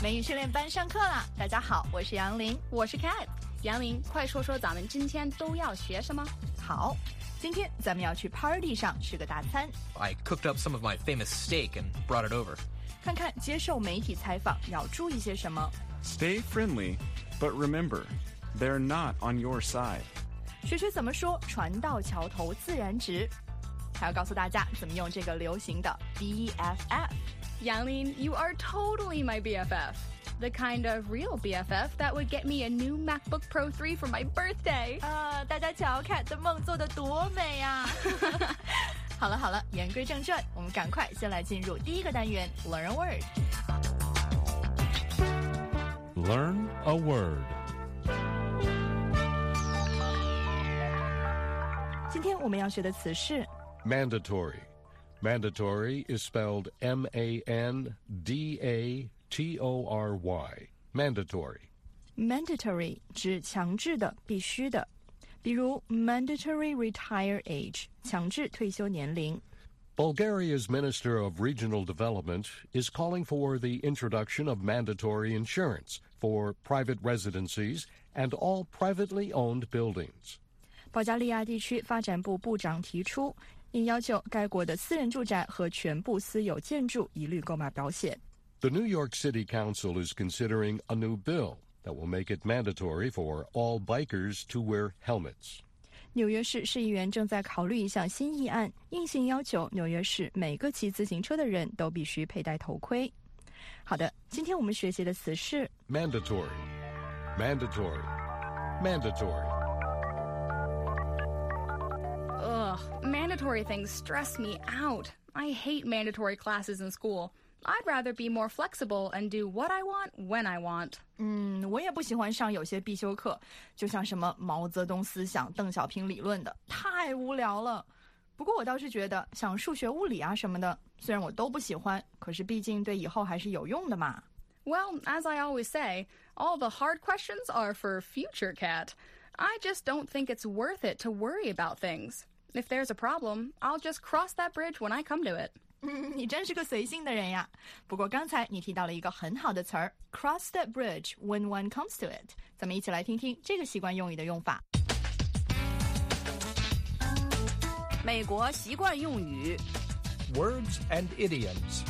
美语训练班上课啦！大家好，我是杨林， 我是 Cat。杨林，快说说咱们今天都要学什么？ 好，今天咱们要去 party 上吃个大餐。 I cooked up some of my famous steak and brought it over. 看看接受媒体采访要注意些什么。 Stay friendly, but remember, they're not on your side. 学学怎么说船到桥头自然直，还要告诉大家怎么用这个流行的 BFF。 杨林 you are totally my BFF. The kind of real BFF that would get me a new MacBook Pro 3 for my birthday. 大家瞧看的梦做得多美啊！好了，言归正传，我们赶快先来进入第一个单元 Learn a Word. Learn a word. 今天我们要学的词是 Mandatory.Mandatory is spelled M-A-N-D-A-T-O-R-Y. Mandatory. Mandatory 指强制的、必须的，比如 Mandatory retire age 强制退休年龄。 Bulgaria's Minister of Regional Development is calling for the introduction of mandatory insurance for private residencies and all privately owned buildings. 保加利亚地区发展部部长提出，应要求该国的私人住宅和全部私有建筑一律购买保险。 The New York City Council is considering a new bill that will make it mandatory for all bikers to wear helmets. 纽约市市议员正在考虑一项新议案，硬性要求纽约市每个骑自行车的人都必须佩戴头盔。好的，今天我们学习的词是 Mandatory. Mandatory. Ugh, mandatory things stress me out. I hate mandatory classes in school. I'd rather be more flexible and do what I want when I want. 我也不喜欢上有些必修课，就像什么毛泽东思想、邓小平理论的，太无聊了。不过我倒是觉得像数学、物理啊什么的，虽然我都不喜欢，可是毕竟对以后还是有用的嘛。 Well, as I always say, all the hard questions are for future Cat. I just don't think it's worth it to worry about things. If there's a problem, I'll just cross that bridge when I come to it. 你真是个随性的人呀。不过刚才你提到了一个很好的词儿 cross that bridge when one comes to it. 咱们一起来听听这个习惯用语的用法。 美国习惯用语 Words and idioms.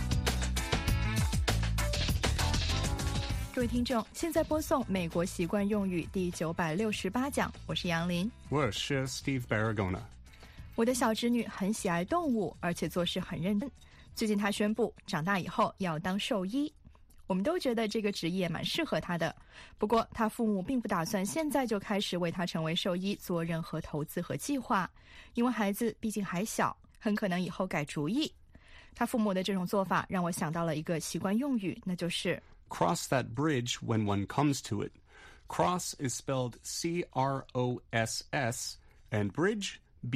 各位听众，现在播送美国习惯用语第968讲，我是杨林。 我是 Steve Baragona。 我的小侄女很喜爱动物，而且做事很认真。最近她宣布长大以后要当兽医，我们都觉得这个职业蛮适合她的。不过她父母并不打算现在就开始为她成为兽医做任何投资和计划，因为孩子毕竟还小，很可能以后改主意。她父母的这种做法让我想到了一个习惯用语，那就是 Cross that bridge when one comes to it. Cross is spelled C-R-O-S-S, and bridge,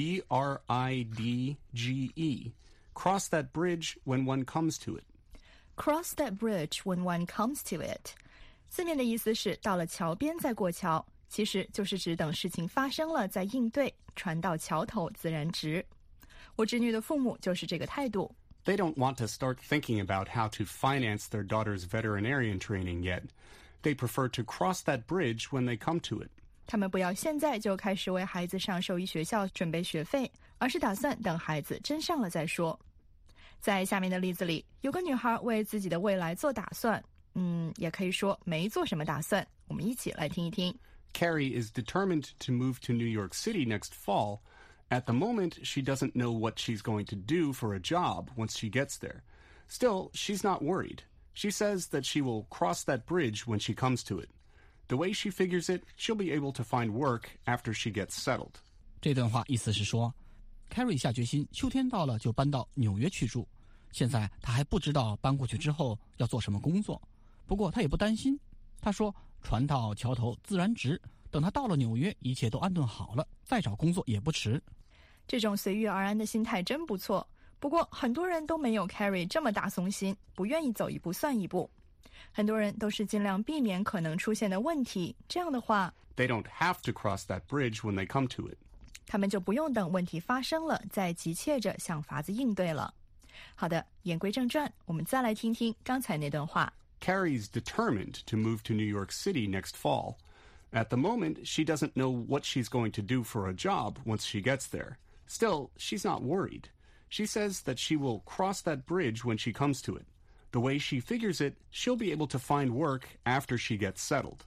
B-R-I-D-G-E. Cross that bridge when one comes to it. Cross that bridge when one comes to it. 字面的意思是到了桥边再过桥，其实就是指等事情发生了再应对，船到桥头自然直。我侄女的父母就是这个态度。 They don't want to start thinking about how to finance their daughter's veterinarian training yet. They prefer to cross that bridge when they come to it. 他们不要现在就开始为孩子上兽医学校准备学费，而是打算等孩子真上了再说。在下面的例子里，有个女孩为自己的未来做打算，也可以说没做什么打算。我们一起来听一听。 Carrie is determined to move to New York City next fall. At the moment, she doesn't know what she's going to do for a job once she gets there. Still, she's not worried. She says that she will cross that bridge when she comes to it. The way she figures it, she'll be able to find work after she gets settled. 这段话意思是说 Carrie 下决心秋天到了就搬到纽约去住，现在她还不知道搬过去之后要做什么工作，不过她也不担心。她说船到桥头自然直，等她到了纽约一切都安顿好了，再找工作也不迟。 这种随遇而安的心态真不错，不过很多人都没有 Carrie 这么大松心，不愿意走一步算一步。很多人都是尽量避免可能出现的问题，这样的话 They don't have to cross that bridge when they come to it. 他们就不用等问题发生了再急切着想法子应对了。好的，言归正传，我们再来听听刚才那段话。 Carrie's determined to move to New York City next fall. At the moment, she doesn't know what she's going to do for a job once she gets there. Still, she's not worried. She says that she will cross that bridge when she comes to it. The way she figures it, she'll be able to find work after she gets settled.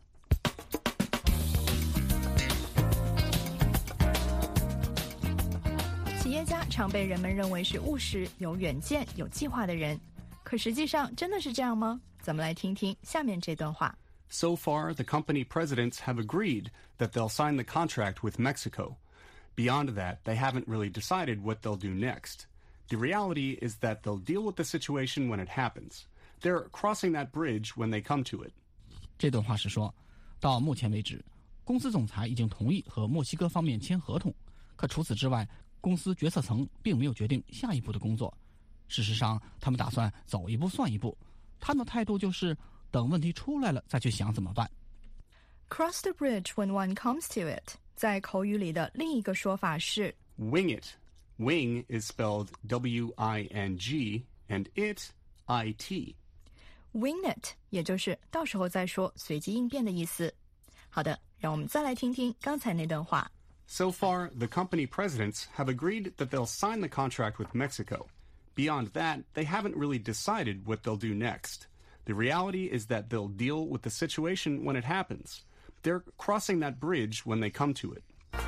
企业家常被人们认为是务实、有远见、有计划的人，可实际上真的是这样吗？咱们来听听下面这段话。 So far, the company presidents have agreed that they'll sign the contract with Mexico. Beyond that, they haven't really decided what they'll do next. The reality is that they'll deal with the situation when it happens. They're crossing that bridge when they come to it. 这段话是说，到目前为止，公司总裁已经同意和墨西哥方面签合同，可除此之外，公司决策层并没有决定下一步的工作。事实上，他们打算走一步算一步，他们的态度就是等问题出来了再去想怎么办。 Cross the bridge when one comes to it， 在口语里的另一个说法是 Wing it. Wing is spelled W-I-N-G and it, I-T. wing it， 也就是到时候再说，随机应变的意思。好的，让我们再来听听刚才那段话。 So far, the company presidents have agreed that they'll sign the contract with Mexico. Beyond that, they haven't really decided what they'll do next. The reality is that they'll deal with the situation when it happens. They're crossing that bridge when they come to it.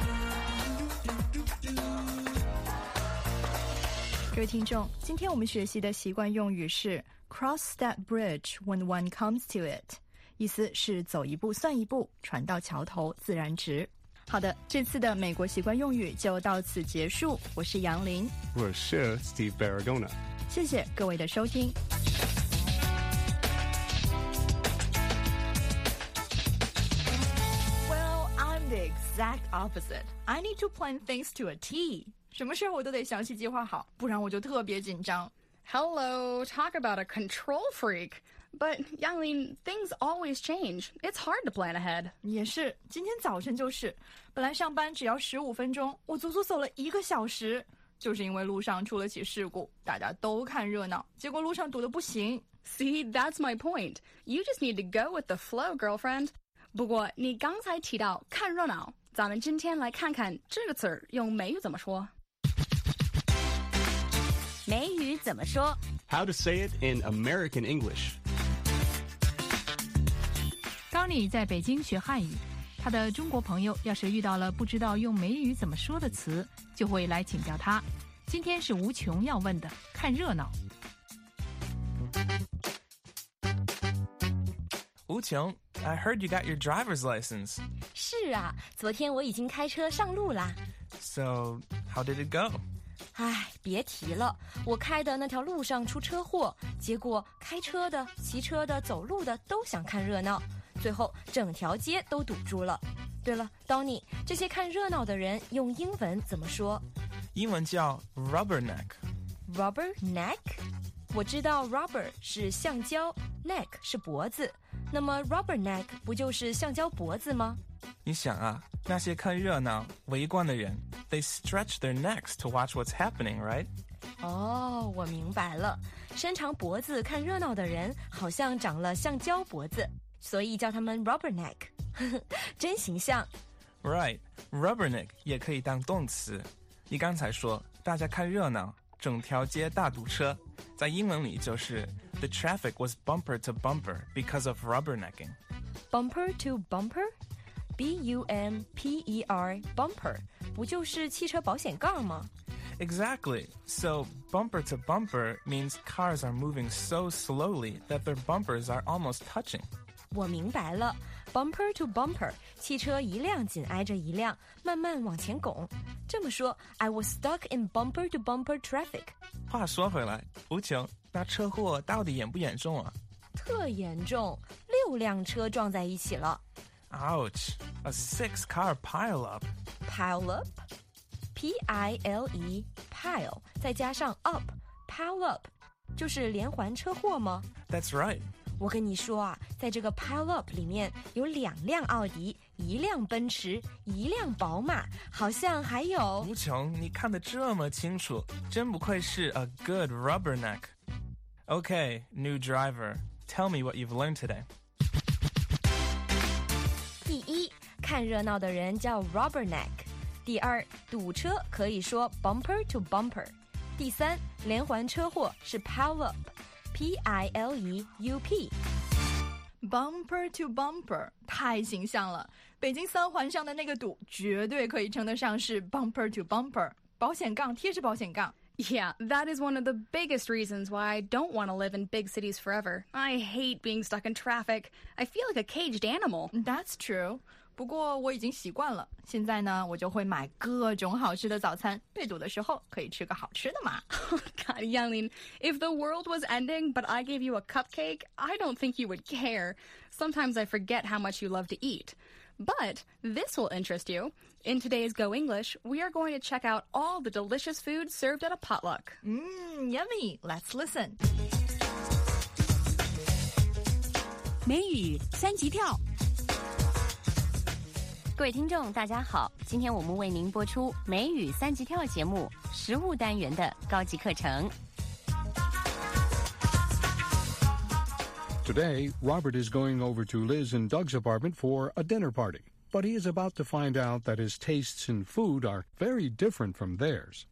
各位听众，今天我们学习的习惯用语是 cross that bridge when one comes to it， 意思是走一步算一步，船到桥头自然直。好的，这次的美国习惯用语就到此结束。我是杨林， 我是 Steve Baragona。 谢谢各位的收听。Well, I'm the exact opposite. I need to plan things to a T. 什么事我都得详细计划好，不然我就特别紧张。 Hello, talk about a control freak. But, Yanglin, things always change. It's hard to plan ahead. 也是，今天早晨就是，本来上班只要15分钟，我足足走了1个小时，就是因为路上出了起事故，大家都看热闹，结果路上堵得不行。 See, that's my point. You just need to go with the flow, girlfriend. 不过，你刚才提到看热闹，咱们今天来看看这个词儿用美语怎么说。 美语怎么说 How to say it in American English. Tony 在北京学汉语，他的中国朋友要是遇到了不知道用美语怎么说的词，就会来请教他。今天是无穷要问的，看热闹。 吴琼 I heard you got your driver's license. 是啊，昨天我已经开车上路啦。 So, how did it go? 唉，别提了，我开的那条路上出车祸，结果开车的、骑车的、走路的都想看热闹，最后整条街都堵住了。对了 ，Donny， 这些看热闹的人用英文怎么说？ 英文叫 rubberneck。Rubberneck？ 我知道 rubber 是橡胶 ，neck 是脖子，那么 rubberneck 不就是橡胶脖子吗？ 你想啊，那些看热闹、围观的人 ，they stretch their necks to watch what's happening, right? 哦，我明白了，伸长脖子看热闹的人好像长了橡胶脖子，所以叫他们 rubberneck， 真形象。 Right, rubberneck 也可以当动词。你刚才说大家看热闹，整条街大堵车，在英文里就是 the traffic was bumper to bumper because of rubbernecking. Bumper to bumper?B-U-M-P-E-R, bumper, 不就是汽车保险杠吗？ Exactly. So, bumper to bumper means cars are moving so slowly that their bumpers are almost touching. 我明白了 ，bumper to bumper， 汽车一辆紧挨着一辆，慢慢往前拱。这么说 ，I was stuck in bumper to bumper traffic. 话说回来，吴琼，那车祸到底严不严重啊？ 特严重，6辆车撞在一起了。 Ouch! A 6-car pileup. Pile up? P-I-L-E, pile, 再加上 up, pile up, 就是连环车祸吗？ That's right. 我跟你说啊，在这个 pile up 里面有2辆奥迪，1辆奔驰，1辆宝马，好像还有…… 吴琼，你看得这么清楚，真不愧是 a good rubberneck. Okay, new driver. Tell me what you've learned today. 第一，看热闹的人叫 rubberneck。第二，堵车可以说 bumper to bumper。第三，连环车祸是 pileup， P-I-L-E-U-P。Bumper to bumper 太形象了，北京三环上的那个堵绝对可以称得上是 bumper to bumper， 保险杠贴着保险杠。 Yeah, that is one of the biggest reasons why I don't want to live in big cities forever. I hate being stuck in traffic. I feel like a caged animal. That's true. 不过我已经习惯了，现在呢，我就会买各种好吃的早餐，被堵的时候可以吃个好吃的嘛。 God, Yelin, if the world was ending but I gave you a cupcake, I don't think you would care. Sometimes I forget how much you love to eat. But this will interest you. In today's Go English, we are going to check out all the delicious food served at a potluck. Yummy. Let's listen. 美语三级跳。 各位听众大家好，今天我们为您播出美语三级跳节目食物单元的高级课程。 Today, Robert is going over to Liz and Doug's apartment for a dinner party, but he is about to find out that his tastes in food are very different from theirs.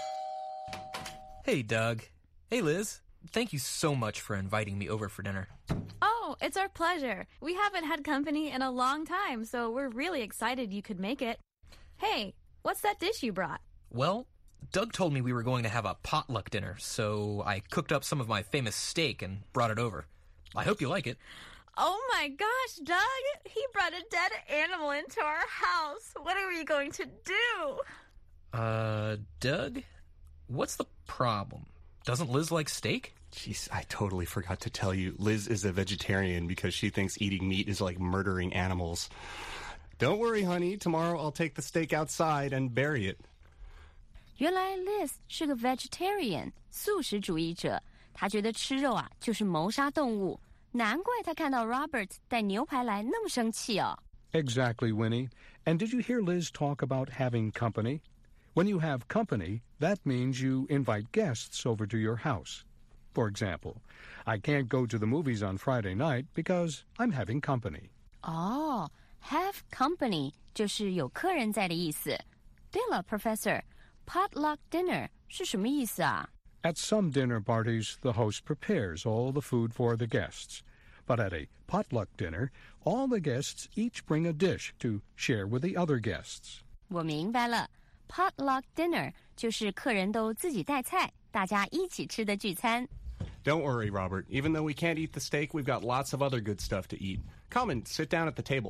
Hey, Doug. Hey, Liz. Thank you so much for inviting me over for dinner. Oh, it's our pleasure. We haven't had company in a long time, so we're really excited you could make it. Hey, what's that dish you brought? Well, Doug told me we were going to have a potluck dinner, so I cooked up some of my famous steak and brought it over. I hope you like it. Oh my gosh, Doug! He brought a dead animal into our house. What are we going to do? Doug? What's the problem? Doesn't Liz like steak? Jeez, I totally forgot to tell you. Liz is a vegetarian because she thinks eating meat is like murdering animals. Don't worry, honey. Tomorrow I'll take the steak outside and bury it. 原来 Liz 是个 vegetarian 素食主义者，她觉得吃肉啊就是谋杀动物，难怪她看到 Robert 带牛排来那么生气哦。 Exactly, Winnie. And did you hear Liz talk about having company? When you have company, that means you invite guests over to your house. For example, I can't go to the movies on Friday night because I'm having company. 哦 have company 就是有客人在的意思。对了 Professor, potluck dinner 是什么意思啊？ At some dinner parties, the host prepares all the food for the guests. But at a potluck dinner, all the guests each bring a dish to share with the other guests. 我明白了 potluck dinner 就是客人都自己带菜，大家一起吃的聚餐。 Don't worry, Robert. Even though we can't eat the steak, we've got lots of other good stuff to eat. Come and sit down at the table.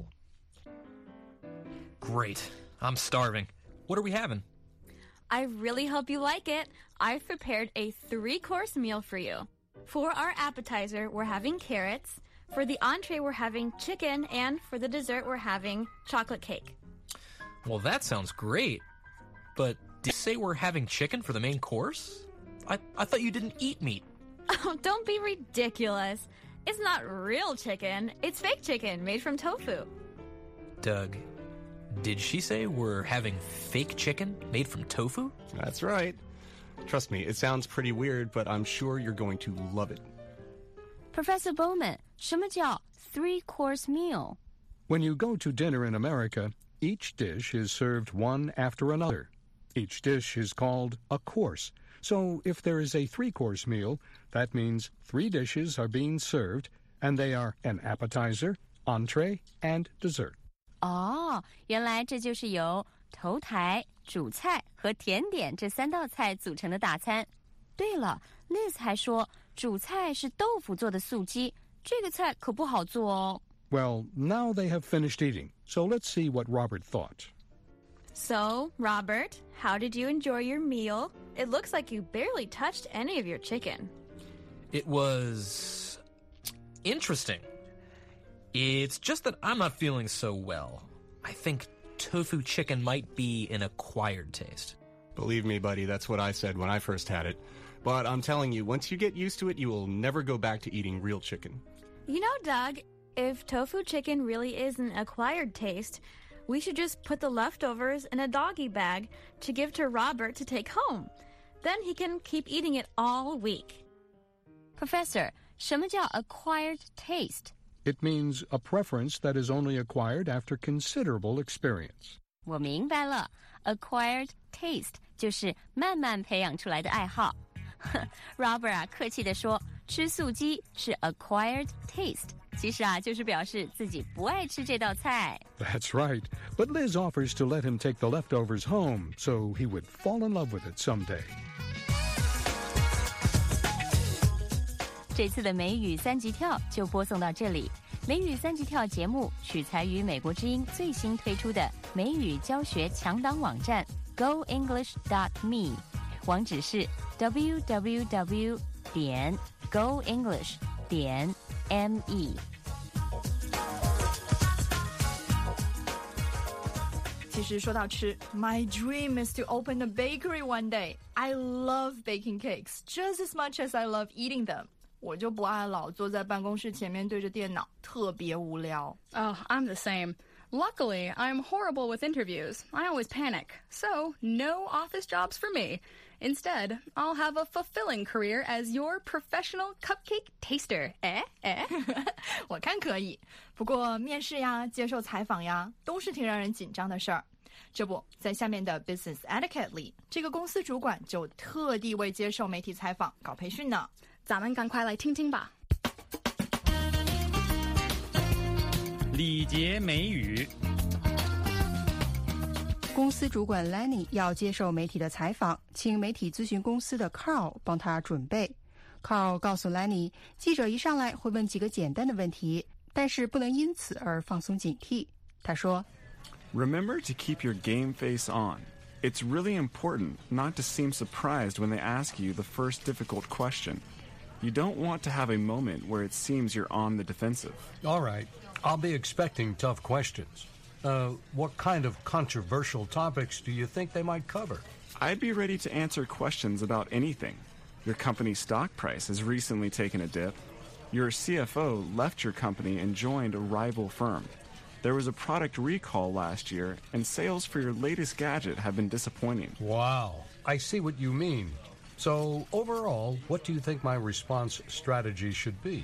Great. I'm starving. What are we having? I really hope you like it. I've prepared a 3-course meal for you. For our appetizer, we're having carrots. For the entree, we're having chicken. And for the dessert, we're having chocolate cake. Well, that sounds great. But did you say we're having chicken for the main course? I thought you didn't eat meat. Oh, don't be ridiculous. It's not real chicken. It's fake chicken made from tofu. Doug, did she say we're having fake chicken made from tofu? That's right. Trust me, it sounds pretty weird, but I'm sure you're going to love it. Professor Bowman, 什么叫 3-course meal? When you go to dinner in America, each dish is served one after another. Each dish is called a course. So if there is a 3-course meal, that means 3 dishes are being served, and they are an appetizer, entree, and dessert. 哦，原来这就是由头台、主菜和甜点这3道菜组成的大餐。对了 ，Liz 还说主菜是豆腐做的素鸡，这个菜可不好做哦。 Well, now they have finished eating, so let's see what Robert thought. So, Robert, how did you enjoy your meal? It looks like you barely touched any of your chicken. It was interesting. It's just that I'm not feeling so well. I think tofu chicken might be an acquired taste. Believe me, buddy, that's what I said when I first had it. But I'm telling you, once you get used to it, you will never go back to eating real chicken. You know, Doug, if tofu chicken really is an acquired taste, we should just put the leftovers in a doggy bag to give to Robert to take home. Then he can keep eating it all week. Professor, 什么叫 acquired taste？ It means a preference that is only acquired after considerable experience. 我明白了 ，acquired taste 就是慢慢培养出来的爱好。Robert 啊，客气地说，吃素鸡是 acquired taste， 其实啊，就是表示自己不爱吃这道菜。 That's right. But Liz offers to let him take the leftovers home, so he would fall in love with it someday. 这次的美语三级跳就播送到这里。美语三级跳节目取材于美国之音最新推出的美语教学强档网站 GoEnglish.me， 网址是 www.goenglish.me。 其实说到吃 ，My dream is to open a bakery one day. I love baking cakes just as much as I love eating them. 我就不爱老坐在办公室前面对着电脑，特别无聊。 Oh, I'm the same. Luckily, I'm horrible with interviews. I always panic. So, no office jobs for me. Instead, I'll have a fulfilling career as your professional cupcake taster. 我看可以。不过面试呀、接受采访呀，都是挺让人紧张的事儿。这不在下面的 Business Etiquette 里，这个公司主管就特地为接受媒体采访搞培训呢。 咱们赶快来听听吧。 礼节美语。 公司主管 Lenny 要接受媒体的采访，请媒体咨询公司的 Carl 帮他准备。Carl 告诉 Lenny， 记者一上来会问几个简单的问题，但是不能因此而放松警惕。他说 Remember to keep your game face on. It's really important not to seem surprised when they ask you the first difficult question. You don't want to have a moment where it seems you're on the defensive. All right. I'll be expecting tough questions. What kind of controversial topics do you think they might cover? I'd be ready to answer questions about anything. Your company's stock price has recently taken a dip. Your CFO left your company and joined a rival firm. There was a product recall last year, and sales for your latest gadget have been disappointing. Wow. I see what you mean. So, overall, what do you think my response strategy should be?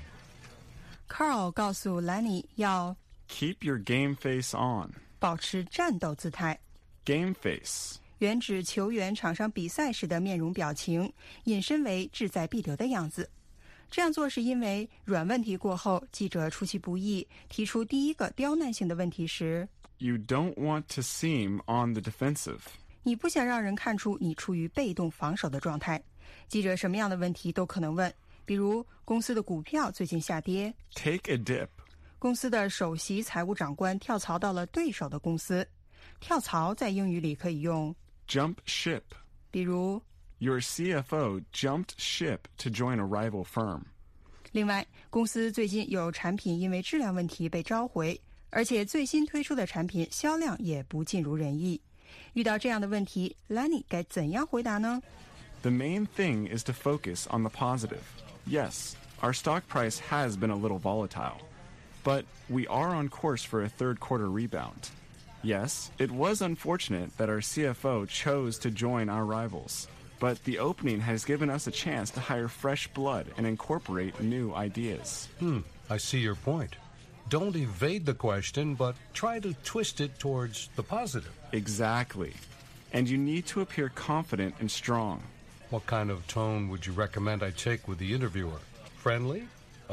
Carl 告诉 Lenny 要 Keep your game face on. 保持战斗姿态。 Game face. 原指球员场上比赛时的面容表情，引申为志在必得的样子。这样做是因为软问题过后，记者出其不意提出第一个刁难性的问题时 You don't want to seem on the defensive. 你不想让人看出你处于被动防守的状态。记者什么样的问题都可能问，比如公司的股票最近下跌 Take a dip. 公司的首席财务长官跳槽到了对手的公司。跳槽在英语里可以用 Jump ship. 比如 Your CFO jumped ship to join a rival firm. 另外，公司最近有产品因为质量问题被召回，而且最新推出的产品销量也不尽如人意。遇到这样的问题 Lenny 该怎样回答呢？ The main thing is to focus on the positive. Yes, our stock price has been a little volatile, but we are on course for a third quarter rebound. Yes, it was unfortunate that our CFO chose to join our rivals, but the opening has given us a chance to hire fresh blood and incorporate new ideas. I see your point. Don't evade the question, but try to twist it towards the positive. Exactly. And you need to appear confident and strong. What kind of tone would you recommend I take with the interviewer? Friendly?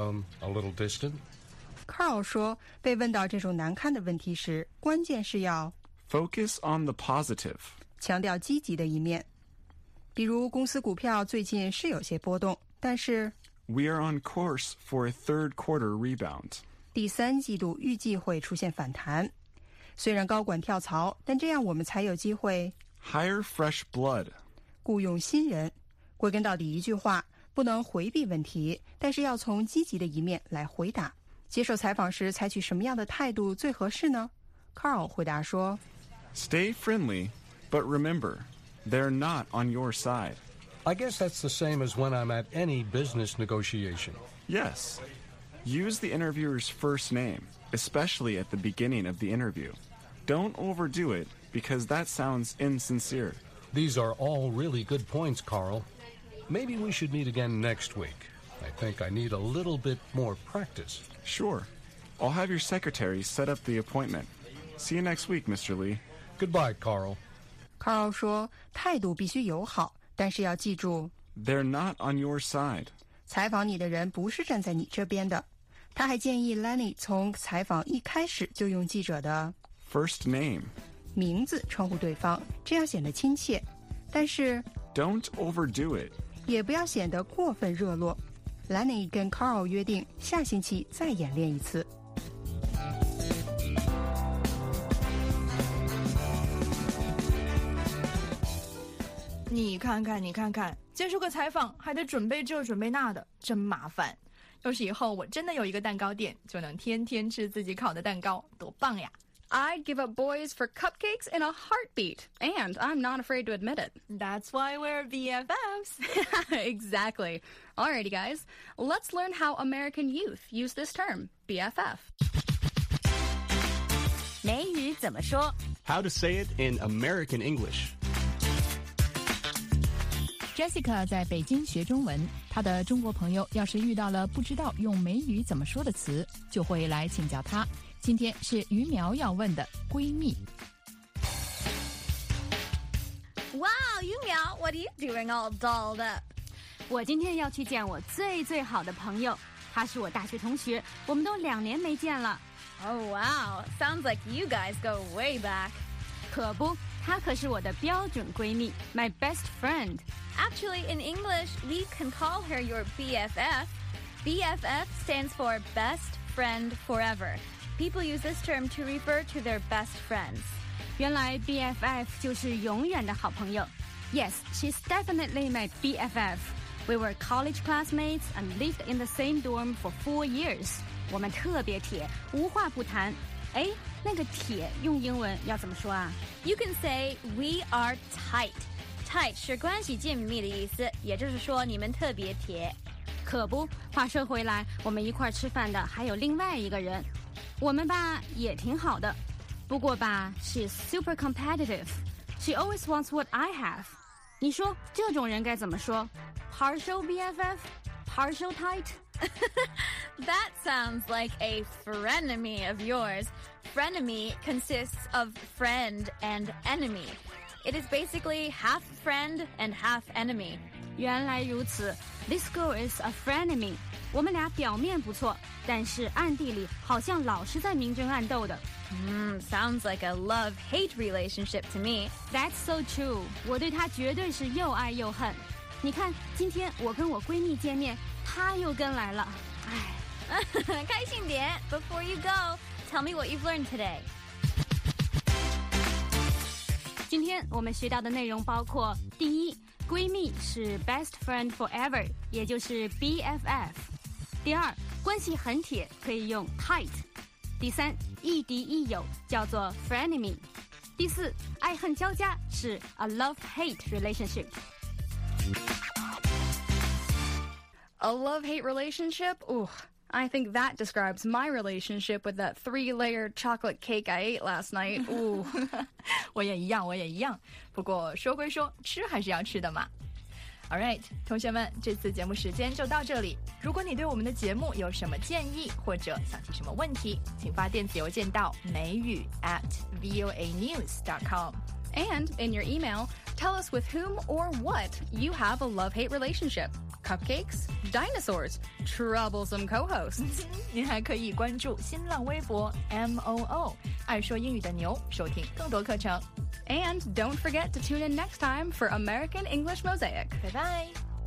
A little distant? Carl 说，被问到这种难堪的问题时，关键是要 Focus on the positive. 强调积极的一面。比如公司股票最近是有些波动，但是 We are on course for a third quarter rebound. 第三季度预计会出现反弹。虽然高管跳槽，但这样我们才有机会 Hire fresh blood. 雇佣新人。归根到底一句话，不能回避问题，但是要从积极的一面来回答。接受采访时采取什么样的态度最合适呢？ Carl 回答说 Stay friendly, but remember, they're not on your side. I guess that's the same as when I'm at any business negotiation. Yes. Use the interviewer's first name, especially at the beginning of the interview. Don't overdo it, because that sounds insincere. These are all really good points, Carl. Maybe we should meet again next week. I think I need a little bit more practice. Sure. I'll have your secretary set up the appointment. See you next week, Mr. Lee. Goodbye, Carl. Carl 说态度必须友好，但是要记住 They're not on your side. 采访你的人不是站在你这边的。他还建议 Lenny 从采访一开始就用记者的 First name. 名字称呼对方，这样显得亲切。但是 Don't overdo it. 也不要显得过分热络。Lenny 跟 Carl 约定下星期再演练一次。 你看看，你看看，接受个采访还得准备这准备那的，真麻烦。要是以后我真的有一个蛋糕店，就能天天吃自己烤的蛋糕，多棒呀！ I'd give up boys for cupcakes in a heartbeat, and I'm not afraid to admit it. That's why we're BFFs. Exactly. Alrighty, guys. Let's learn how American youth use this term, BFF. 美语怎么说 How to say it in American English. Jessica 在北京学中文，她的中国朋友要是遇到了不知道用美语怎么说的词，就会来请教她。今天是于苗要问的闺蜜。 Wow, Yumiao, what are you doing all dolled up? 我今天要去见我最好的朋友，他是我大学同学，我们都2年没见了。 Oh, wow. Sounds like you guys go way back. 可不，她可是我的标准闺蜜 ，my best friend. Actually, in English, we can call her your BFF. BFF stands for Best Friend Forever. People use this term to refer to their best friends. 原来 BFF 就是永远的好朋友。Yes, she's definitely my BFF. We were college classmates and lived in the same dorm for 4 years. 我们特别铁，无话不谈。哎，那个铁用英文要怎么说啊？ You can say we are tight. Tight 是关系紧密的意思，也就是说你们特别铁。 可不，话说回来，我们一块吃饭的还有另外一个人。我们吧也挺好的，不过吧 she's super competitive. She always wants what I have. 你说这种人该怎么说 ？Partial BFF? Partial tight? That sounds like a frenemy of yours. Frenemy consists of friend and enemy. It is basically half friend and half enemy. 原来如此 This girl is a frenemy. 我们俩表面不错，但是暗地里好像老是在明争暗斗的。 Sounds like a love-hate relationship to me. That's so true. 我对她绝对是又爱又恨。你看，今天我跟我闺蜜见面，她又跟来了。唉， 开心点。Before you go, tell me what you've learned today. 今天我们学到的内容包括：第一，闺蜜是 best friend forever， 也就是 BFF。第二，关系很铁，可以用 tight。第三，亦敌亦友叫做 frenemy。第四，爱恨交加是 a love-hate relationship。 A love-hate relationship? Ooh, I think that describes my relationship with that 3-layered chocolate cake I ate last night. Ooh. 我也一样。不过说归说，吃还是要吃的嘛。Alright， 同学们，这次节目时间就到这里。如果你对我们的节目有什么建议，或者想提什么问题，请发电子邮件到美语@voanews.com。 And in your email, tell us with whom or what you have a love-hate relationship. Cupcakes, dinosaurs, troublesome co-hosts. 您还可以关注新浪微博 MOO 爱说英语的牛，收听更多课程。 And don't forget to tune in next time for American English Mosaic. 拜拜。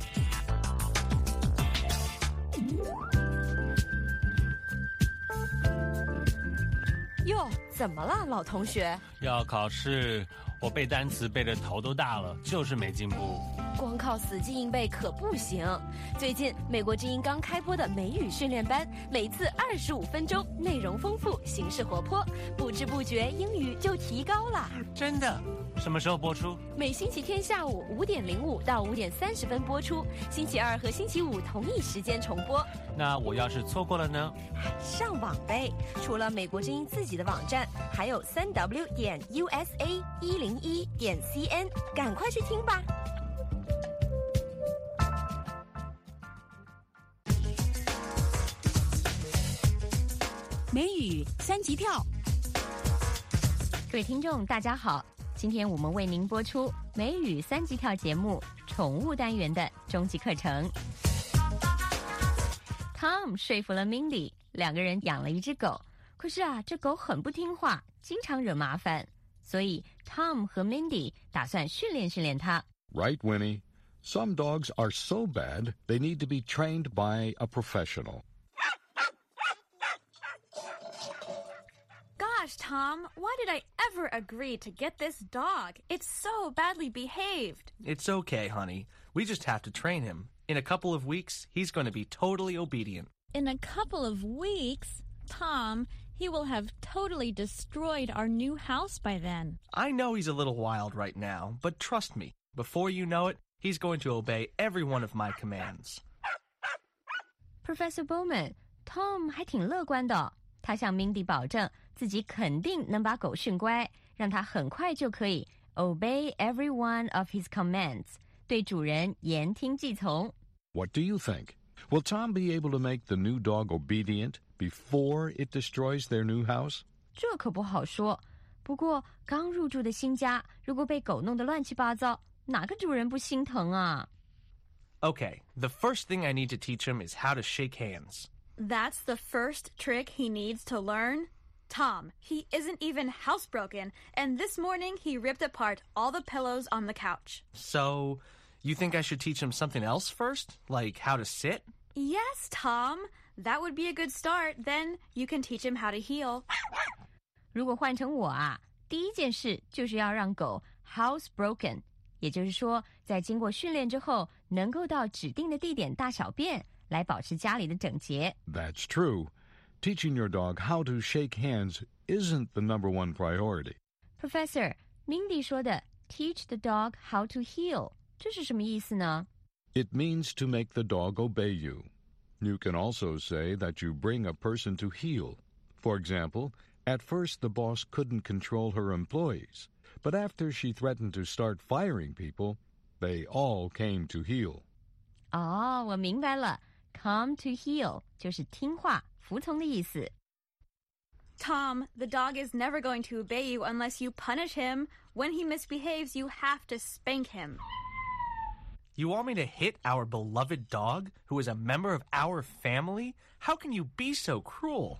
哟，怎么了，老同学？ 要考试，我背单词背得头都大了，就是没进步。 光靠死记硬背可不行。最近美国之音刚开播的美语训练班，每次25分钟，内容丰富，形式活泼，不知不觉英语就提高了。 真的？什么时候播出？ 每星期天下午5点05到5点30分播出，星期二和星期五同一时间重播。 那我要是错过了呢？ 上网呗！除了美国之音自己的网站，还有3w.usa101.cn， 赶快去听吧。 美语三级跳。 各位听众，大家好，今天我们为您播出美语三级跳节目宠物单元的终极课程。Tom 说服了 Mindy， 两个人养了一只狗，可是啊，这狗很不听话，经常惹麻烦，所以 Tom 和 Mindy 打算训练训练它。 Right, Winnie. Some dogs are so bad, they need to be trained by a professional. Gosh, Tom, why did I ever agree to get this dog? It's so badly behaved. It's okay, honey. We just have to train him. In a couple of weeks, he's going to be totally obedient. In a couple of weeks? Tom, he will have totally destroyed our new house by then. I know he's a little wild right now, but trust me, before you know it, he's going to obey every one of my commands. Professor Bowman, Tom 还挺乐观的，他向 Mindy 保证自己肯定能把狗训乖，让它很快就可以 obey every one of his commands， 对主人言听计从。 What do you think? Will Tom be able to make the new dog obedient before it destroys their new house? 这可不好说。不过刚入住的新家，如果被狗弄得乱七八糟，哪个主人不心疼啊？ Okay, the first thing I need to teach him is how to shake hands. That's the first trick he needs to learn? Tom, he isn't even housebroken, and this morning he ripped apart all the pillows on the couch. So, you think I should teach him something else first? Like how to sit? Yes, Tom. That would be a good start. Then you can teach him how to heel. 如果换成我啊，第一件事就是要让狗 housebroken， 也就是说，在经过训练之后，能够到指定的地点大小便，来保持家里的整洁。 That's true. Teaching your dog how to shake hands isn't the number one priority. Professor, Mindy 说的 teach the dog how to heel， 这是什么意思呢？ It means to make the dog obey you. You can also say that you bring a person to heel. For example, at first the boss couldn't control her employees, but after she threatened to start firing people, they all came to heel. 哦，我明白了 come to heel 就是听话服从的意思。 Tom, the dog is never going to obey you unless you punish him. When he misbehaves, you have to spank him. You want me to hit our beloved dog, who is a member of our family? How can you be so cruel?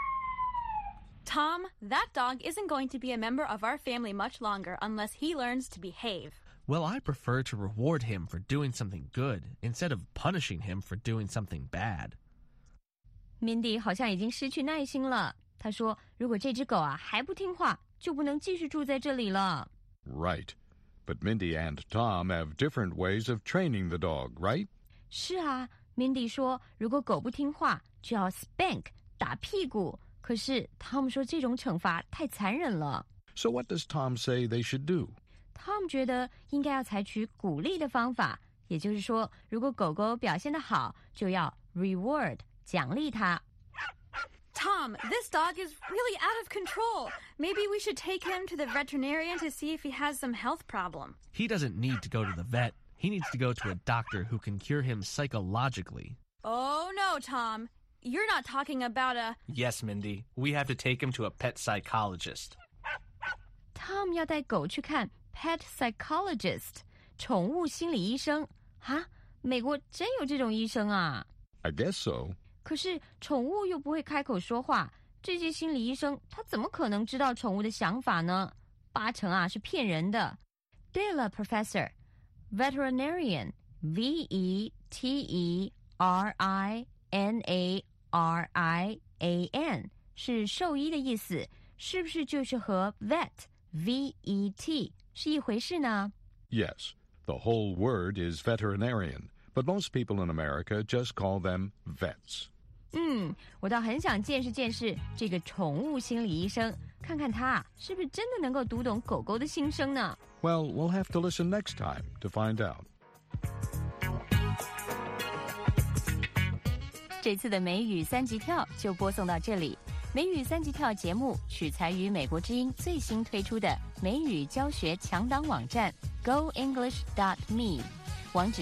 Tom, that dog isn't going to be a member of our family much longer unless he learns to behave. Well, I prefer to reward him for doing something good instead of punishing him for doing something bad. Mindy 好像已经失去耐心了。她说：“如果这只狗啊还不听话，就不能继续住在这里了。” Right. But Mindy and Tom have different ways of training the dog, right? 是啊 ，Mindy 说，如果狗不听话，就要 spank 打屁股。可是 Tom 说这种惩罚太残忍了。 So what does Tom say they should do? Tom 觉得应该要采取鼓励的方法，也就是说，如果狗狗表现得好，就要 reward 奖励它。 Tom, this dog is really out of control. Maybe we should take him to the veterinarian to see if he has some health problem. He doesn't need to go to the vet. He needs to go to a doctor who can cure him psychologically. Oh, no, Tom. You're not talking about a... Yes, Mindy. We have to take him to a pet psychologist. Tom 要带狗去看 pet psychologist 宠物心理医生啊？美国真有这种医生啊？ I guess so. 可是宠物又不会开口说话，这些心理医生他怎么可能知道宠物的想法呢？8成啊是骗人的。对了 ，Professor， veterinarian V-E-T-E-R-I-N-A-R-I-A-N 是兽医的意思，是不是就是和 vet V-E-T 是一回事呢？ Yes, the whole word is veterinarian, but most people in America just call them vets. 我倒很想见识见识这个宠物心理医生，看看他是不是真的能够读懂狗狗的心声呢？ Well, we'll have to listen next time to find out. 这次的美语三级跳就播送到这里。美语三级跳节目取材于美国之音最新推出的美语教学强档网站 GoEnglish.me， 网址